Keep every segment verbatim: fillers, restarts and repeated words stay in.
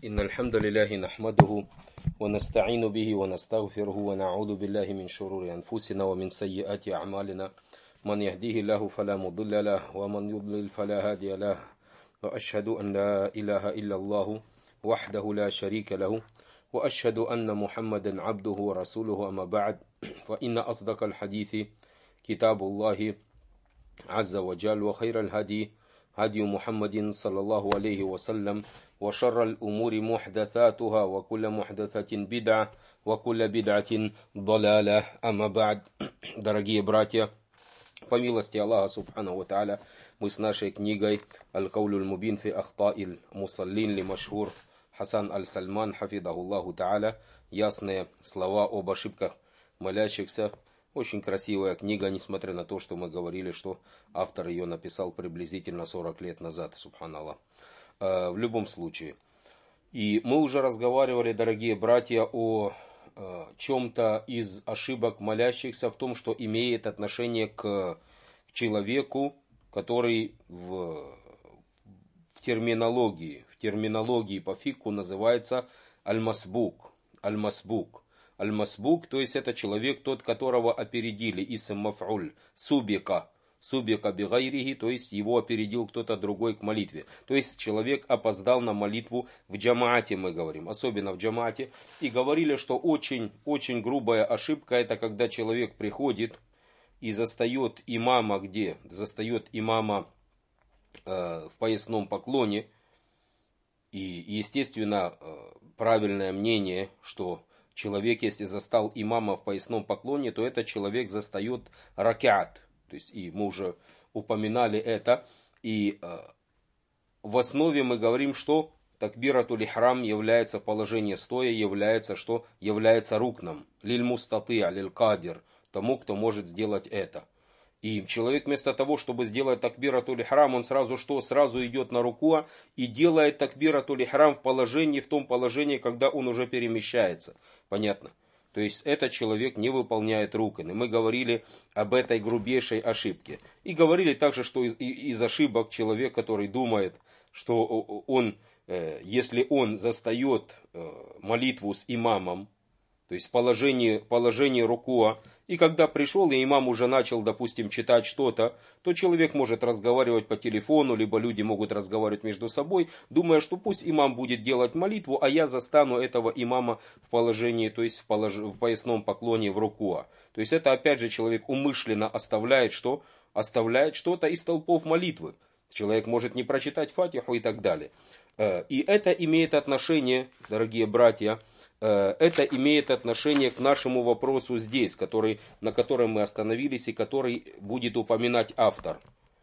إن الحمد لله نحمده ونستعين به ونستغفره ونعوذ بالله من شرور أنفسنا ومن سيئات أعمالنا من يهديه الله فلا مضل له ومن يضلل فلا هادي له وأشهد أن لا إله إلا الله وحده لا شريك له وأشهد أن محمدا عبده ورسوله أما بعد فإن أصدق الحديث كتاب الله عز وجل وخير الهدي هدي محمد صلى الله عليه وسلم وشر الأمور محدثاتها وكل محدثة بدعة وكل بدعة ضلالة. Amma ба'д. Дорогие братья, по милости Аллаха Субханаху ва Тааля, мы с нашей книгой Аль-Каулюль Мубин фи Ахтаиль Мусаллин ли Машхур Хасан Аль-Сальман Хафидахуллаху Тааля, ясные слова об ошибках молящихся. Очень красивая книга, несмотря на то, что мы говорили, что автор ее написал приблизительно сорок лет назад, субханаллах. В любом случае. И мы уже разговаривали, дорогие братья, о чем-то из ошибок молящихся, в том, что имеет отношение к человеку, который в, в терминологии, в терминологии по фикху называется аль-масбук. Аль-масбук. Аль-масбук, то есть это человек, тот, которого опередили, исм маф'уль, субика, субика бигайрихи, то есть его опередил кто-то другой к молитве. То есть человек опоздал на молитву в джамаате, мы говорим, особенно в джамаате. И говорили, что очень-очень грубая ошибка, это когда человек приходит и застает имама где? Застает имама э, в поясном поклоне. И, естественно, э, правильное мнение, что человек, если застал имама в поясном поклоне, то этот человек застает ракят. То есть, и мы уже упоминали это. И э, в основе мы говорим, что такбиратуль ихрам является положение стоя, является, что является рукном. Лиль мустаты, лиль кадир, тому, кто может сделать это. И человек вместо того, чтобы сделать такбиратуль ихрам, он сразу что? Сразу идет на руку и делает такбиратуль ихрам в положении, в том положении, когда он уже перемещается. Понятно? То есть этот человек не выполняет рукн. И мы говорили об этой грубейшей ошибке. И говорили также, что из, из ошибок человек, который думает, что он, если он застает молитву с имамом, то есть положение, положение рукуа, и когда пришел, и имам уже начал, допустим, читать что-то, то человек может разговаривать по телефону, либо люди могут разговаривать между собой, думая, что пусть имам будет делать молитву, а я застану этого имама в положении, то есть в, полож... в поясном поклоне в рукуа. То есть это опять же человек умышленно оставляет, что? Оставляет что-то из толпов молитвы. Человек может не прочитать фатиху и так далее. И это имеет отношение, дорогие братья, это имеет отношение к нашему вопросу здесь, который, на котором мы остановились и который будет упоминать автор.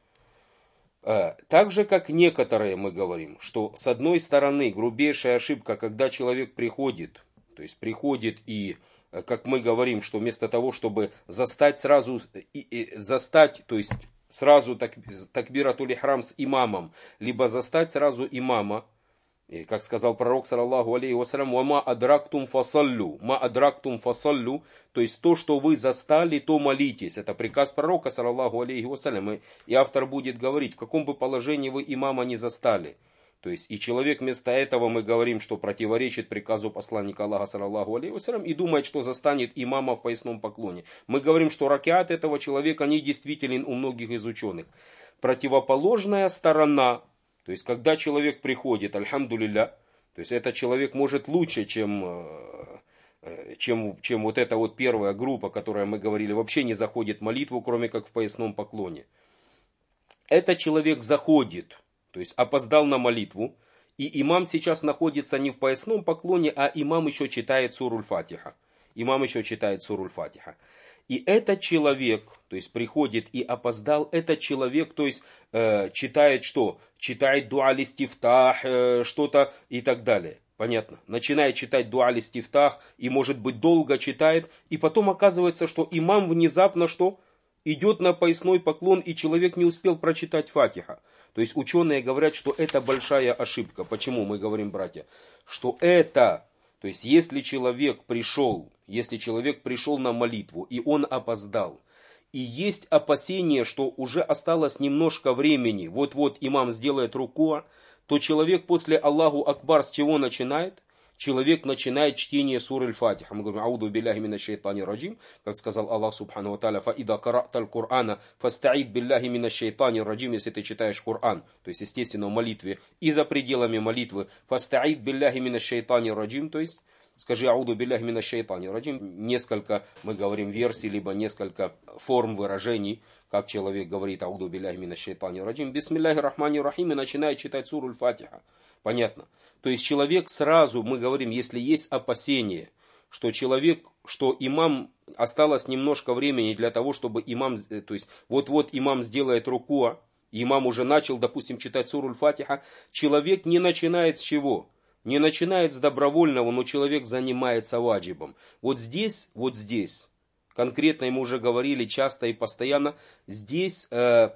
Так же, как некоторые мы говорим, что с одной стороны грубейшая ошибка, когда человек приходит, то есть приходит и, как мы говорим, что вместо того, чтобы застать сразу, и, и, застать, то есть сразу так, такбиратуль ихрам с имамом, либо застать сразу имама, и, как сказал пророк, саллаллаху алейхи вассалям, «Ма адрактум фасаллю», «Ма адрактум фасаллю», то есть то, что вы застали, то молитесь. Это приказ пророка, саллаллаху алейхи вассалям. И, и автор будет говорить, в каком бы положении вы имама не застали. То есть, и человек вместо этого, мы говорим, что противоречит приказу посланника Аллаха, саллаллаху алейхи вассалям, и думает, что застанет имама в поясном поклоне. Мы говорим, что ракиат этого человека недействителен у многих из ученых. Противоположная сторона, то есть, когда человек приходит, альхамдулилля, то есть, этот человек может лучше, чем, чем, чем вот эта вот первая группа, о которой мы говорили, вообще не заходит в молитву, кроме как в поясном поклоне. Этот человек заходит, то есть, опоздал на молитву, и имам сейчас находится не в поясном поклоне, а имам еще читает суруль фатиха. Имам еще читает суруль фатиха. И этот человек, то есть приходит и опоздал, этот человек, то есть э, читает что? Читает дуа-ль-истифтах, э, что-то и так далее. Понятно? Начинает читать дуа-ль-истифтах и, может быть, долго читает. И потом оказывается, что имам внезапно что? Идет на поясной поклон, и человек не успел прочитать фатиха. То есть ученые говорят, что это большая ошибка. Почему мы говорим, братья? Что это... То есть, если человек пришел, если человек пришел на молитву, и он опоздал, и есть опасение, что уже осталось немножко времени, вот-вот имам сделает руку, то человек после Аллаху Акбар с чего начинает? Человек начинает чтение суры Аль-Фатиха. Мы говорим, ауду билляхи мина шайтани раджим, как сказал Аллах Субхану ва Тааля, фа ида кара'та аль-Кур'ана, фастаид билляхи мина шайтани раджим, если ты читаешь Коран, то есть, естественно, в молитве, и за пределами молитвы, фастаид билляхи мина шайтани раджим, то есть, скажи ауду билляхи мина шайтани раджим, несколько, мы говорим, версий, либо несколько форм выражений, как человек говорит ауду билляхи мина шайтани раджим, бисмилляхи рахмани рахим, и начинает читать суру Аль-Фатиха. Понятно? То есть человек сразу, мы говорим, если есть опасение, что человек, что имам, осталось немножко времени для того, чтобы имам, то есть вот-вот имам сделает рукуа, имам уже начал, допустим, читать суру Аль-Фатиха, человек не начинает с чего? Не начинает с добровольного, но человек занимается ваджибом. Вот здесь, вот здесь, конкретно мы уже говорили часто и постоянно, здесь э,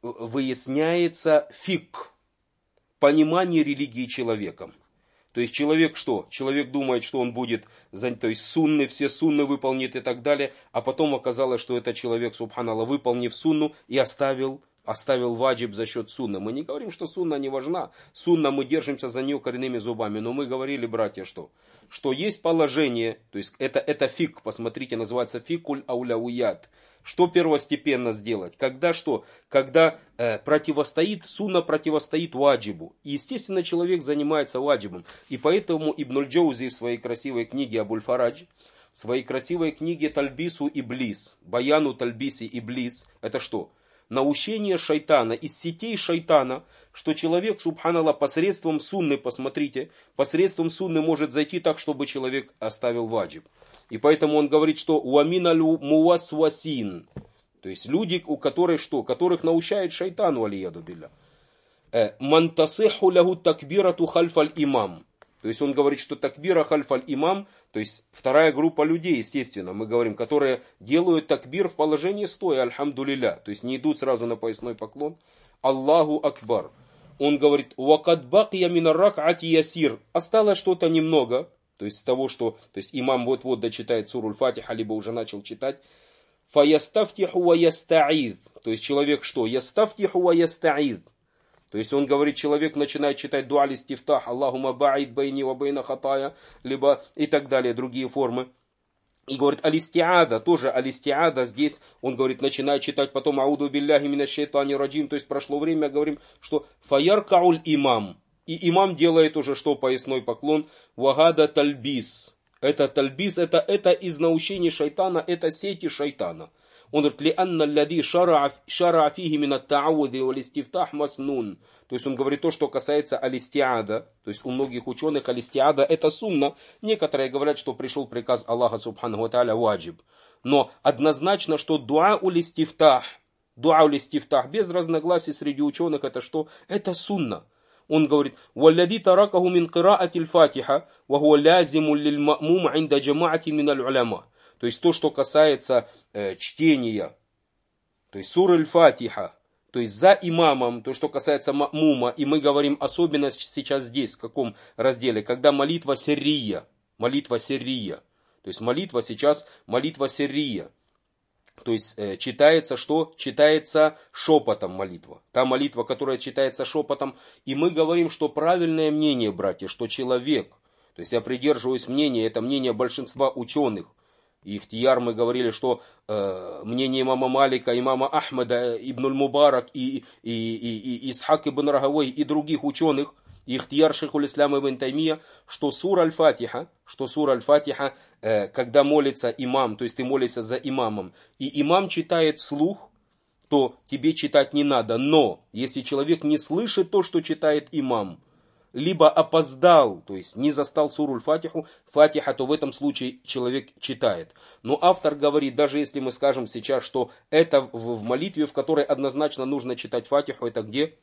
выясняется фикх. Понимание религии человеком. То есть человек что? Человек думает, что он будет, то есть сунны, все сунны выполнит и так далее, а потом оказалось, что этот человек, субханаллах, выполнив сунну и оставил, оставил ваджиб за счет сунны. Мы не говорим, что сунна не важна. Сунна, мы держимся за нее коренными зубами, но мы говорили, братья, что? Что есть положение, то есть это, это фик, посмотрите, называется фикуль ауляуят. Что первостепенно сделать? Когда что? Когда э, противостоит, сунна противостоит ваджибу. И, естественно, человек занимается ваджибом. И поэтому Ибн аль-Джаузи в своей красивой книге Абуль-Фарадж, в своей красивой книге Тальбису Иблис, Баяну Тальбиси Иблис, это что? Научение шайтана, из сетей шайтана, что человек, субханаллах, посредством сунны, посмотрите, посредством сунны может зайти так, чтобы человек оставил ваджиб. И поэтому он говорит, что уаминалю муасвасин, то есть люди, у которых что, которых научает шайтан, валияду билля. Мантасиху лягу такбирату хальфаль имам. То есть он говорит, что такбира хальфаль имам, то есть вторая группа людей, естественно, мы говорим, которые делают такбир в положении стоя, альхамдулилля, то есть не идут сразу на поясной поклон. Аллаху акбар. Он говорит, вакад бакия мина рак'ати ясир. Осталось что-то немного. То есть того, что то есть имам вот-вот дочитает суру Аль-Фатиха, либо уже начал читать. Фаястафтиху ва ястаид. То есть человек что? Ястафтиху ва ястаид. То есть он говорит, человек начинает читать дуа листифтах, Аллахума баид байни ва байна хатая, либо и так далее, другие формы. И говорит, алистиада, тоже алистиада, здесь он говорит, начинает читать, потом ауду билляхи минаш шайтани раджим, то есть прошло время, говорим, что фаяркауль имам. И имам делает уже что? Поясной поклон. Вагада тальбис. Это тальбис, это, это из научений шайтана, это сети шайтана. Он говорит, ли анна лади шара фиги мина таауди вал истифтах маснун. То есть он говорит то, что касается алистиада. То есть у многих ученых алистиада это сунна. Некоторые говорят, что пришел приказ Аллаха субхану ва тааля ваджиб. Но однозначно, что дуа уль истифтах, дуа уль истифтах без разногласий среди ученых это что? Это сунна. Он говорит, «Валлади таракаху мин кираатиль фатиха, ва хуа лязиму лиль ма'мум инда джамаати мин аль-уляма». То есть то, что касается э, чтения, то есть суры Аль-Фатиха, то есть за имамом, то, что касается ма'мума, и мы говорим особенно сейчас здесь, в каком разделе, когда молитва сиррия, молитва сиррия, то есть молитва сейчас, молитва сиррия. То есть э, читается что? Читается шепотом молитва. Та молитва, которая читается шепотом. И мы говорим, что правильное мнение, братья, что человек, то есть я придерживаюсь мнения, это мнение большинства ученых. И ихтияр мы говорили, что э, мнение имама Малика, имама Ахмада, Ибн аль-Мубарак, и, и, и, и Исхак ибн Рахавой, и других ученых, и ихтияр шейхуль ислам ибн Таймия, что сура Аль-Фатиха, что сура Аль-Фатиха, э, когда молится имам, то есть ты молишься за имамом, и имам читает вслух, то тебе читать не надо. Но если человек не слышит то, что читает имам, либо опоздал, то есть не застал суру Аль-Фатиху, Фатиха, то в этом случае человек читает. Но автор говорит, даже если мы скажем сейчас, что это в, в молитве, в которой однозначно нужно читать Фатиху, это где?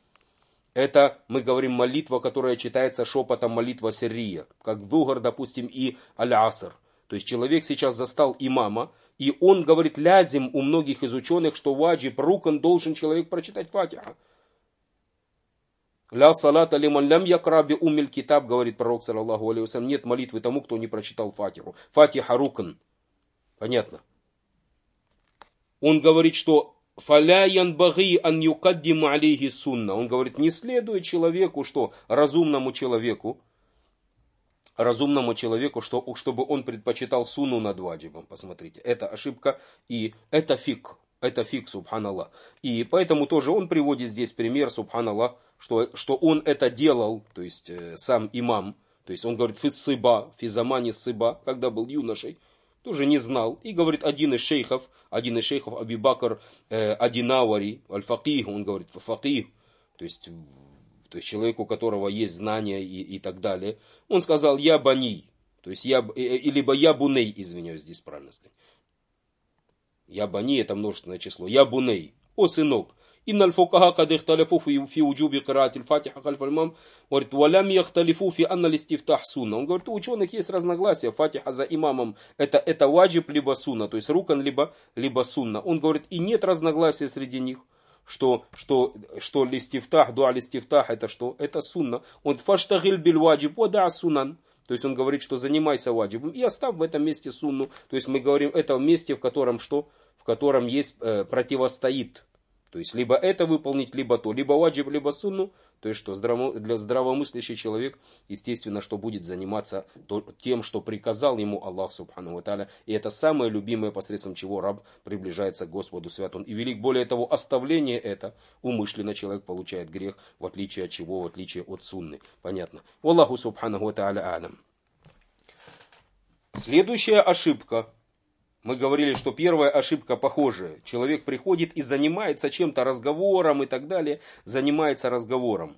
Это, мы говорим, молитва, которая читается шепотом, молитва сиррия, как Дугар, допустим, и Аль-Аср. То есть человек сейчас застал имама, и он говорит, лязим у многих из ученых, что ваджиб, рукан, должен человек прочитать Фатиха. Ля салата лиман лям якра би умиль китаб, говорит пророк, саллаллаху алейхи вассалям, нет молитвы тому, кто не прочитал Фатиху. Фатиха рукан. Понятно? Он говорит, что «Фаля янбаги ан юкаддиму алейхи сунна». Он говорит, не следует человеку, что разумному человеку, разумному человеку, что, чтобы он предпочитал сунну над ваджибом. Посмотрите, это ошибка и это фик. Это фик, субханаллах. И поэтому тоже он приводит здесь пример, субханаллах, что, что он это делал, то есть э, сам имам. То есть он говорит, фиссыба, физамани сыба, когда был юношей, тоже не знал. И говорит, один из шейхов, один из шейхов, Аби Бакр э, Адинауари, аль-факих, он говорит, факих, то есть, то есть человек, у которого есть знания и, и так далее. Он сказал, я бани, то есть я, э, либо я буней, извиняюсь, здесь правильно сказать. Я бани, это множественное число. Я буней, о сынок. إن الفقهاء قد اختلفوا في في وجوب قراءة الفاتحة خلف الإمام. Говорит, ولم يختلفوا في أن الاستفتاح سунна. Он говорит, у ученых есть разногласия. Фатиха за имамом это, это ваджиб либо сунна, то есть рукан либо, либо сунна. Он говорит, и нет разногласия среди них, что, что, что листифтах, дуа листифтах это что? Это сунна. Он фаштагиль биль ваджиб, вада сунан. То есть он говорит, что занимайся ваджибом и оставь в этом месте сунну. То есть мы говорим, это месте, в котором что? В котором есть э, противостоит. То есть, либо это выполнить, либо то. Либо ваджиб, либо сунну. То есть, что здраво, для здравомыслящий человек, естественно, что будет заниматься то, тем, что приказал ему Аллах, субхану ва тааля. И это самое любимое, посредством чего раб приближается к Господу свят он и велик. Более того, оставление это, умышленно человек получает грех, в отличие от чего, в отличие от сунны. Понятно. Аллаху субхану ва тааля алям. Следующая ошибка. Мы говорили, что первая ошибка похожая. Человек приходит и занимается чем-то, разговором и так далее. Занимается разговором.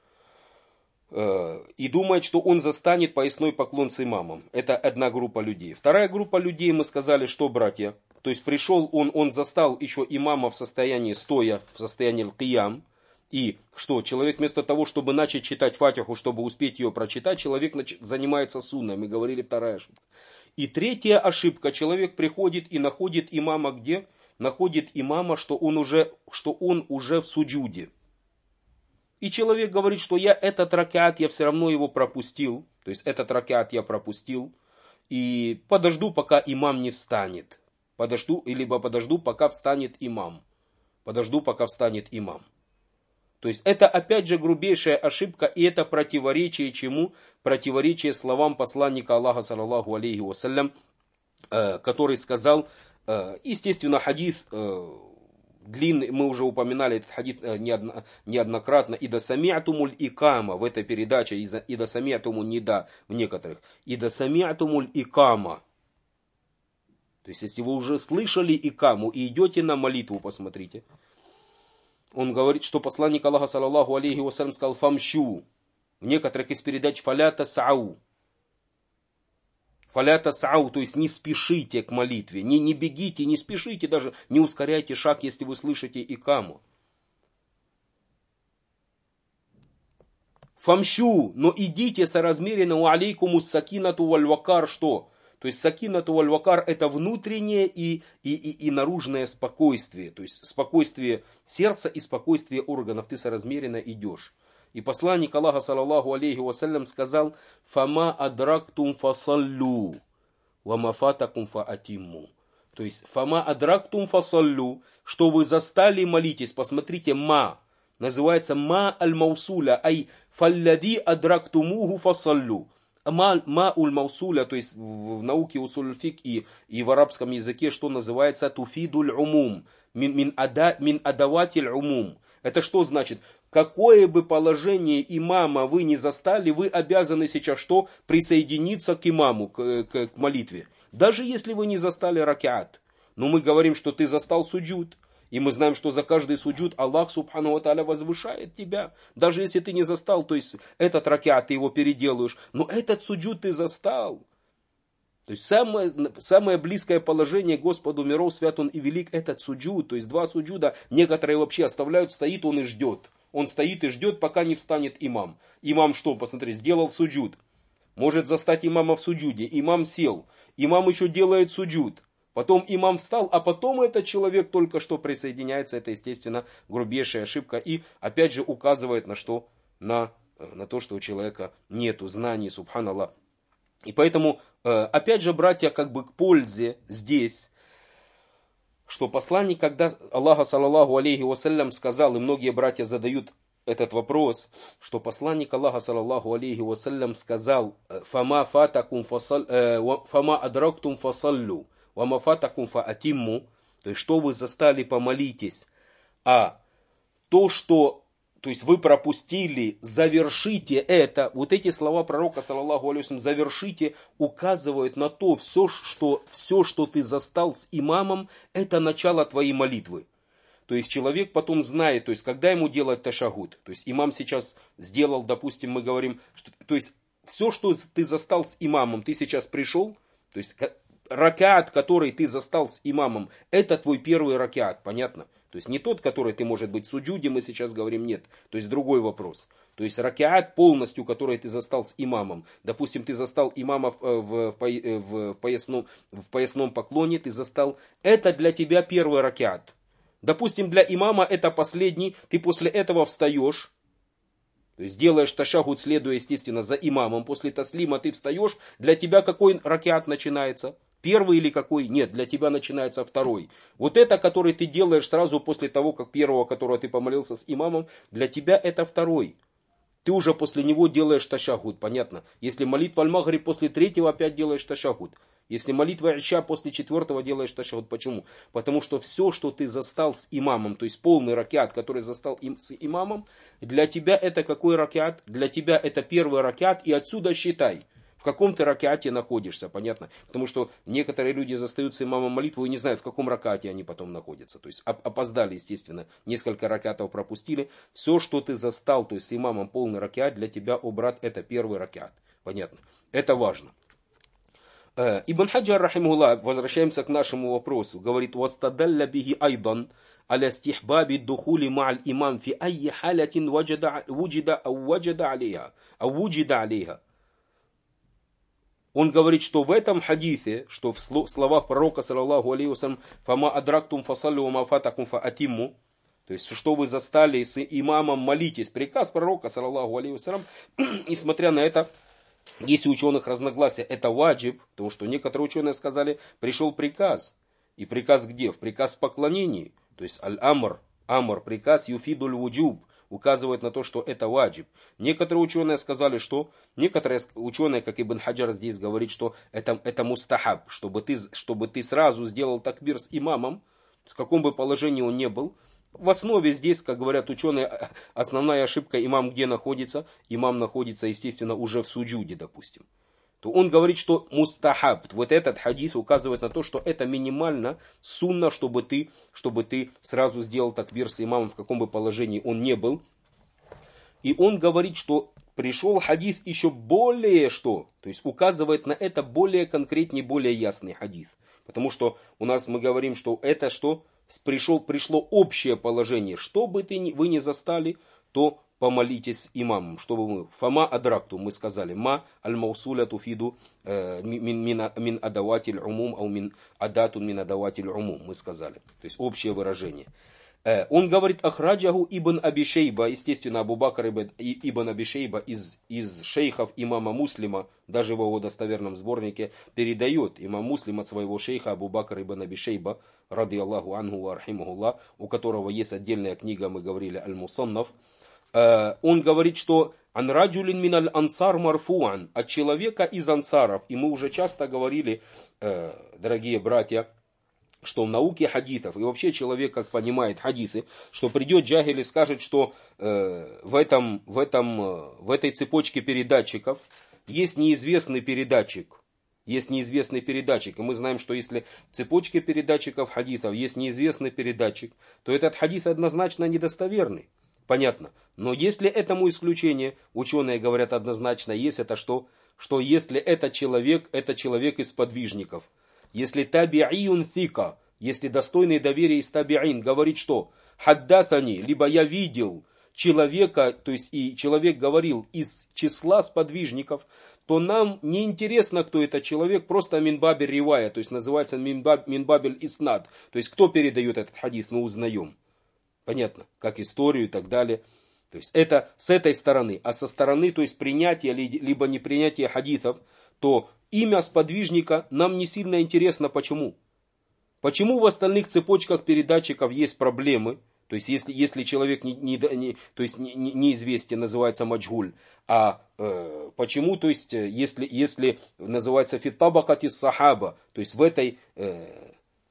И думает, что он застанет поясной поклон с имамом. Это одна группа людей. Вторая группа людей, мы сказали, что, братья, то есть пришел он, он застал еще имама в состоянии стоя, в состоянии аль-киям. И что, человек вместо того, чтобы начать читать фатиху, чтобы успеть ее прочитать, человек занимается сунной. Мы говорили, вторая ошибка. И третья ошибка. Человек приходит и находит имама где? Находит имама, что он уже, что он уже в суджуде. И человек говорит, что я этот ракат, я все равно его пропустил. То есть этот ракат я пропустил. И подожду, пока имам не встанет. Подожду, либо подожду, пока встанет имам. Подожду, пока встанет имам. То есть это опять же грубейшая ошибка, и это противоречие чему? Противоречие словам посланника Аллаха, саллаллаху алейхи вассалям, который сказал, естественно, хадис длинный, мы уже упоминали этот хадис неоднократно, «Ида сами'тумуль икама» в этой передаче, «Ида сами'тумуль нида» в некоторых, «Ида сами'тумуль икама». То есть, если вы уже слышали икаму и идете на молитву, посмотрите. Он говорит, что посланник Аллаха, саллаллаху алейхи вассалям, сказал «фамщу». В некоторых из передач «фаля тасау». «Фаля тасау», то есть не спешите к молитве, не, не бегите, не спешите, даже не ускоряйте шаг, если вы слышите икаму. «Фамщу», но идите соразмеренно «у алейкуму сакинату валь вакар», что? То есть сакинату валь вакар это внутреннее и, и, и, и наружное спокойствие. То есть спокойствие сердца и спокойствие органов. Ты соразмеренно идешь. И посланник Аллаха, саллаллаху алейхи вассалям, сказал: «Фама адрактум фасаллю, вама фатакум фаатимму». То есть фама адрактум фасаллю, что вы застали, молитесь. Посмотрите, ма. Называется ма аль-маусуля, ай фаллади адрактумуху фасаллю. Ма, ма уль маусуля, то есть в, в науке усуль фик и, и в арабском языке, что называется туфидуль умум, мин, мин, ада, мин адаватиль умум. Это что значит? Какое бы положение имама вы не застали, вы обязаны сейчас что? Присоединиться к имаму, к, к, к молитве. Даже если вы не застали рак'ат. Но мы говорим, что ты застал суджуд. И мы знаем, что за каждый суджуд Аллах, субхану ва тааля, возвышает тебя. Даже если ты не застал, то есть этот рак'ат, ты его переделаешь. Но этот суджуд ты застал. То есть самое, самое близкое положение Господу миров, свят он и велик, этот суджуд. То есть два суджуда некоторые вообще оставляют, стоит он и ждет. Он стоит и ждет, пока не встанет имам. Имам что, посмотри, сделал суджуд. Может застать имама в суджуде. Имам сел. Имам еще делает суджуд. Потом имам встал, а потом этот человек только что присоединяется. Это, естественно, грубейшая ошибка. И опять же указывает на что? На, на то, что у человека нету знаний, субханаллах. И поэтому, опять же, братья, как бы к пользе здесь, что посланник, когда Аллаха саллаллаху алейхи вассалям сказал, и многие братья задают этот вопрос, что посланник Аллаха саллаллаху алейхи вассалям сказал: «Фама фатакум фасал, фама адрактум фасаллю, вама фатакум фаатимму», то есть, что вы застали, помолитесь, а то, что, то есть, вы пропустили, завершите это. Вот эти слова пророка, саллаллаху алейхи вассалям, завершите, указывают на то, все что, все, что ты застал с имамом, это начало твоей молитвы. То есть человек потом знает, то есть когда ему делать ташахуд. То есть имам сейчас сделал, допустим, мы говорим, что, то есть все, что ты застал с имамом, ты сейчас пришел, то есть ракаат, который ты застал с имамом, это твой первый ракаат, понятно? То есть не тот, который ты, может быть, суджуди, мы сейчас говорим, нет. То есть другой вопрос. То есть ракаат полностью, который ты застал с имамом. Допустим, ты застал имама в, в, в, в, поясном, в поясном поклоне, ты застал, это для тебя первый ракаат. Допустим, для имама это последний, ты после этого встаешь, то есть делаешь ташахуд, следуя, естественно, за имамом. После таслима ты встаешь, для тебя какой ракаат начинается? Первый или какой? Нет, для тебя начинается второй. Вот это, который ты делаешь сразу после того, как первого, которого ты помолился с имамом, для тебя это второй. Ты уже после него делаешь ташахуд, понятно? Если молитва аль-Магриб после третьего опять делаешь ташахуд. Если молитва Иша после четвертого делаешь ташахуд. Почему? Потому что все, что ты застал с имамом, то есть полный ракят, который застал им, с имамом, для тебя это какой ракят? Для тебя это первый ракят, и отсюда считай, в каком ты ракате находишься, понятно? Потому что некоторые люди застают с имамом молитву и не знают, в каком ракате они потом находятся. То есть опоздали, естественно, несколько ракатов пропустили. Все, что ты застал, то есть с имамом полный ракат, для тебя, о брат, это первый ракат. Понятно? Это важно. Ибн Хаджар, рахимахуллах, возвращаемся к нашему вопросу, говорит: «Вастадалля биги айдан аля стихбаби духули ма'аль имам фи айи халятин вуджида ау ваджада алейха, ау вуджида алейха». Он говорит, что в этом хадисе, что в словах пророка, саллаллаху алейхи вассалям, «Фама адрактум фасаллю ва фатакум фаатимму», то есть, что вы застали с имамом, молитесь. Приказ пророка, саллаллаху алейхи вассалям, несмотря на это, есть у ученых разногласия, это ваджиб, потому что некоторые ученые сказали, пришел приказ. И приказ где? В приказ в поклонении. То есть аль-амр, амр, приказ юфидуль вуджуб, указывает на то, что это ваджиб. Некоторые ученые сказали, что, некоторые ученые, как Ибн Хаджар здесь говорит, что это, это мустахаб, чтобы ты, чтобы ты сразу сделал такбир с имамом, в каком бы положении он ни был. В основе здесь, как говорят ученые, основная ошибка, имам где находится? Имам находится, естественно, уже в суджуде, допустим. То он говорит, что мустахаб, вот этот хадис указывает на то, что это минимально сунна, чтобы ты, чтобы ты сразу сделал такбир с имамом, в каком бы положении он не был. И он говорит, что пришел хадис еще более что, то есть указывает на это более конкретный, более ясный хадис. Потому что у нас мы говорим, что это что? Пришел, пришло общее положение. Что бы ты, вы не застали, то помолитесь с имамом. Чтобы мы, фама адракту, мы сказали, ма аль-маусуля туфиду мин адаватиль умум, а мин адатун мин адаватиль умум, мы сказали. То есть общее выражение. Он говорит, ахраджаху ибн Аби Шейба, естественно, Абу Бакр ибн Аби Шейба из, из шейхов имама Муслима, даже в его достоверном сборнике, передает имам Муслим от своего шейха Абу Бакр ибн Аби Шейба, ради Аллаху анху ва архимахуллах, у которого есть отдельная книга, мы говорили, Аль-Мусаннаф. Он говорит, что ан раджулин мин аль-ансар марфуан, от человека из ансаров. И мы уже часто говорили, дорогие братья, что в науке хадисов, и вообще человек, как понимает хадисы, что придет джахиль и скажет, что э, в, этом, в, этом, в этой цепочке передатчиков есть неизвестный передатчик. Есть неизвестный передатчик. И мы знаем, что если в цепочке передатчиков хадисов есть неизвестный передатчик, то этот хадис однозначно недостоверный. Понятно. Но если этому исключение, ученые говорят однозначно, есть это что? Что если этот человек, это человек из подвижников. Если таби'июн thика, если достойный доверия из таби'ин, говорит, что хаддатани, либо я видел человека, то есть и человек говорил из числа сподвижников, то нам не интересно, кто этот человек, просто минбабель ривая, то есть называется минбабель иснад, то есть кто передает этот хадис, мы узнаем. Понятно, как историю и так далее. То есть это с этой стороны, а со стороны, то есть принятия, либо непринятия хадисов, то имя сподвижника нам не сильно интересно. Почему? Почему в остальных цепочках передатчиков есть проблемы? То есть, если, если человек не, не, не, то есть, не, не, неизвестен, называется маджгуль. А э, почему, то есть, если, если называется фитабакати сахаба, то есть в этой... Э,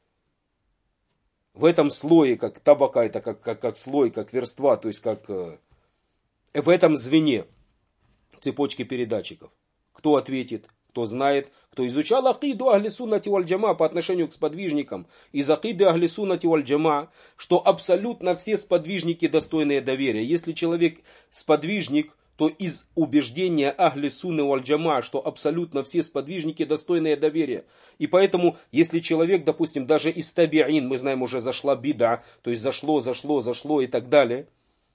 в этом слое, как табака, это как, как, как слой, как верства, то есть как э, в этом звене цепочки передатчиков. Кто ответит, кто знает, кто изучал акиду ахли суннати валь джама по отношению к сподвижникам из акиды ахли суннати валь джама, что абсолютно все сподвижники достойные доверия. Если человек сподвижник, то из убеждения ахли сунны валь джама, что абсолютно все сподвижники достойные доверия. И поэтому, если человек, допустим, даже из табиин, мы знаем, уже зашла бида, то есть зашло, зашло, зашло и так далее,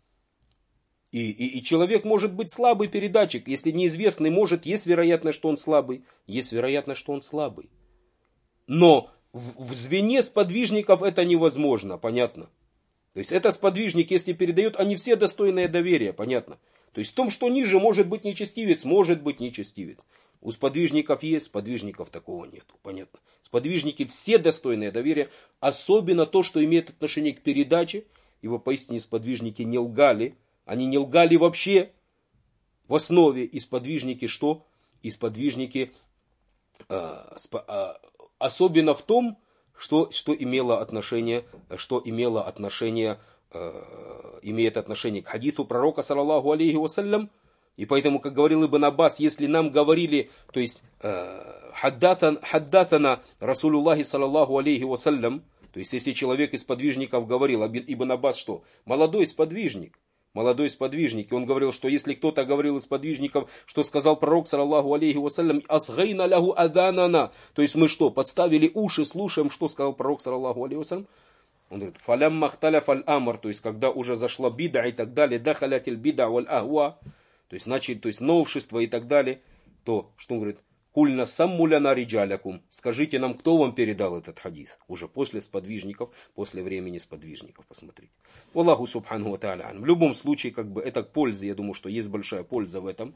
и, и, и человек может быть слабый передатчик, если неизвестный может, есть вероятность, что он слабый, есть вероятность, что он слабый. Но в, в звене сподвижников это невозможно, понятно? То есть это сподвижник, если передает, они все достойные доверия, понятно? То есть в том, что ниже может быть нечестивец, может быть нечестивец. У сподвижников есть, сподвижников такого нету, понятно? Сподвижники все достойные доверия, особенно то, что имеет отношение к передаче, ибо поистине сподвижники не лгали, они не лгали вообще в основе, и сподвижники что? И сподвижники э, спо, э, особенно в том, что, что имело отношение, что имело отношение имеет отношение к хадису пророка, саллаллаху алейхи вассалям. И поэтому, как говорил Ибн Аббас, если нам говорили, то есть хаддатана, хаддатана Расулуллахи, саллаллаху алейхи вассалям, то есть если человек из подвижников говорил, Ибн Аббас что? Молодой сподвижник. Молодой сподвижник. И он говорил, что если кто-то говорил из подвижников, что сказал пророк, саллаллаху алейхи вассалям, асгайна лягу аданана. То есть мы что, подставили уши, слушаем, что сказал пророк, саллаллаху алейхи вассалям. Он говорит, фалям махталя фаль амар, то есть когда уже зашла бида и так далее, дахалятиль бида валь ахуа, то есть начали, то есть новшество и так далее, то что он говорит, кульна саммуляна риджалякум, скажите нам, кто вам передал этот хадис, уже после сподвижников, после времени сподвижников, посмотрите. Аллаху субхану ва тааля. В любом случае, как бы это к пользе, я думаю, что есть большая польза в этом.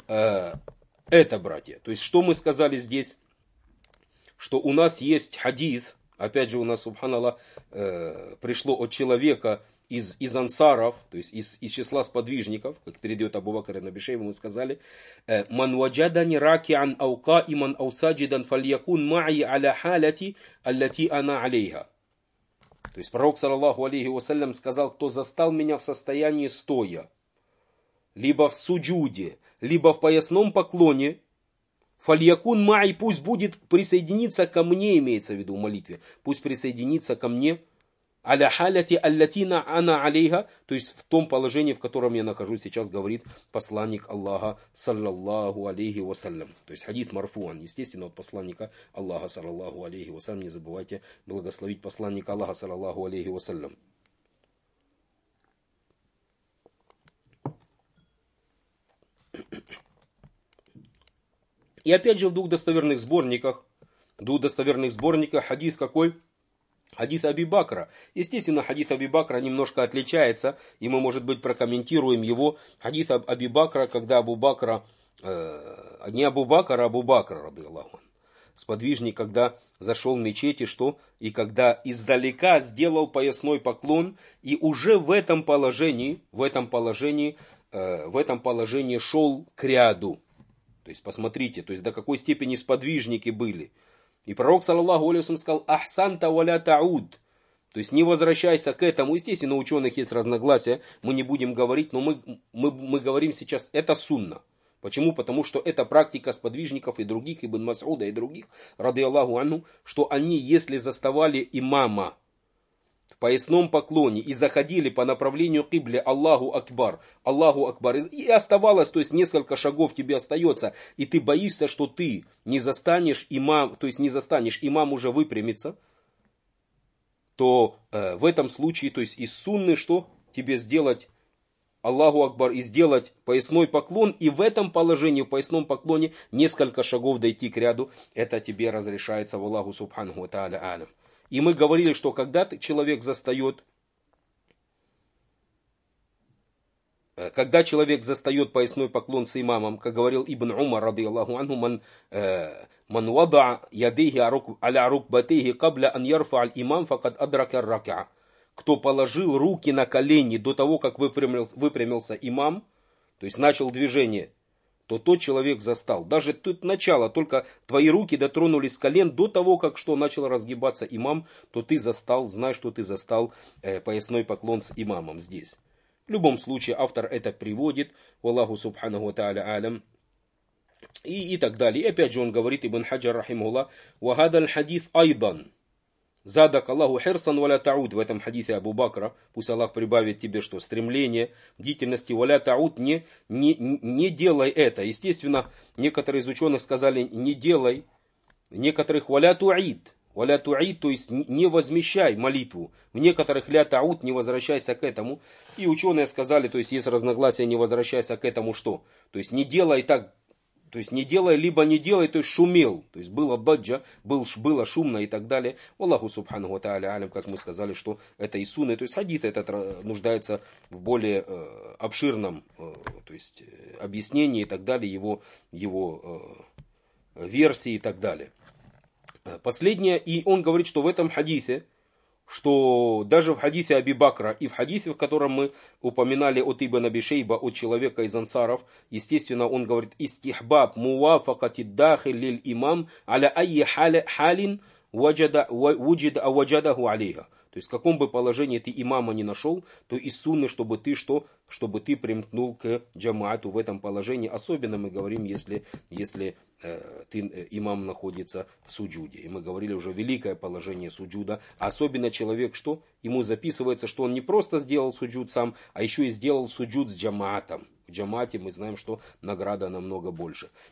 Это, братья, то есть что мы сказали здесь, что у нас есть хадис. Опять же, у нас, субханаллах, э, пришло от человека из, из ансаров, то есть из, из числа сподвижников, как передает Абу Бакр ибн Аби Шейба, мы сказали, «Ман ваджадани ракиан ау каиман ау саджидан фальякун ма'и аля халяти аллати ана алейха». То есть пророк, саллаллаху алейхи вассалям, сказал, кто застал меня в состоянии стоя, либо в суджуде, либо в поясном поклоне, фальякун май, пусть будет присоединиться ко мне, имеется в виду в молитве, пусть присоединится ко мне, аля халяти аллатина ана алейха, то есть в том положении, в котором я нахожусь сейчас, говорит посланник Аллаха, саллаллаху алейхи вассалям. То есть хадис марфуан, естественно, от посланника Аллаха, саллаллаху алейхи вассалям. Не забывайте благословить посланника Аллаха, саллаллаху алейхи вассалям. И опять же в двух достоверных сборниках, в двух достоверных сборниках хадис какой? Хадис Аби Бакра. Естественно, хадис Аби Бакра немножко отличается, и мы, может быть, прокомментируем его. Хадис Аби Бакра, когда Абу Бакра, э, не Абу Бакра, а Абу Бакра, рады Аллаху, сподвижник, когда зашел в мечеть, и что? И когда издалека сделал поясной поклон, и уже в этом положении, в этом положении, э, в этом положении шел к ряду. То есть, посмотрите, то есть до какой степени сподвижники были. И пророк, саллаллаху алейхи вассалям, сказал, ахсанта валя тауд. То есть, не возвращайся к этому. Естественно, у ученых есть разногласия, мы не будем говорить, но мы, мы, мы говорим сейчас, это сунна. Почему? Потому что это практика сподвижников и других, Ибн Мас'уда и других, рады Аллаху анху, что они, если заставали имама в поясном поклоне и заходили по направлению кибле Аллаху Акбар, Аллаху Акбар, и оставалось, то есть несколько шагов тебе остается, и ты боишься, что ты не застанешь имам, то есть не застанешь, имам уже выпрямится, то э, в этом случае, то есть из сунны, что тебе сделать Аллаху Акбар и сделать поясной поклон, и в этом положении, в поясном поклоне, несколько шагов дойти к ряду, это тебе разрешается в Аллаху Субханаху ва Тааля алям. И мы говорили, что когда человек застает когда человек застает поясной поклон с имамом, как говорил Ибн Умар, ради Аллаху анху, ман, ман вада ядейхи аля рукбатейхи кабля ан ярфа аль имам факад адрака рака. Кто положил руки на колени до того, как выпрямился, выпрямился имам, то есть начал движение, то тот человек застал. Даже тут начало, только твои руки дотронулись колен до того, как что начал разгибаться имам, то ты застал, знай, что ты застал э, поясной поклон с имамом здесь. В любом случае, автор это приводит, Аллаху субханаху ва тааля алям, и, и так далее. И опять же он говорит, Ибн Хаджар рахимахуллах, «Вахада аль-хадиф айдан». Задак Аллаху хирсан валя тауд, в этом хадисе Абу Бакра, пусть Аллах прибавит тебе что, стремление, бдительности, валя тауд, не, не, не делай это. Естественно, некоторые из ученых сказали, не делай, некоторых валя туид, валя туид, то есть не возмещай молитву. В некоторых ля тауд, не возвращайся к этому. И ученые сказали, то есть есть разногласия, не возвращайся к этому что? То есть не делай так. То есть не делай, либо не делай, то есть шумел. То есть было баджа, был, было шумно и так далее. Аллаху субханаху ва тааля алям, как мы сказали, что это и сунны. То есть хадис этот нуждается в более э, обширном э, то есть, объяснении и так далее, его, его э, версии и так далее. Последнее, и он говорит, что в этом хадисе, что даже в хадисе Аби Бакра и в хадисе, в котором мы упоминали от Ибн Аби Шейба, от человека из ансаров, естественно, он говорит, «Истихбаб муафакати дахил лиль имам аля айи халин вуджид аваджадаху алейха». То есть в каком бы положении ты имама не нашел, то из сунны, чтобы ты что? Чтобы ты примкнул к джамаату в этом положении. Особенно мы говорим, если, если э, ты, э, имам находится в суджуде. И мы говорили уже великое положение суджуда. Особенно человек, что? Ему записывается, что он не просто сделал суджуд сам, а еще и сделал суджуд с джамаатом. В джамаате мы знаем, что награда намного больше.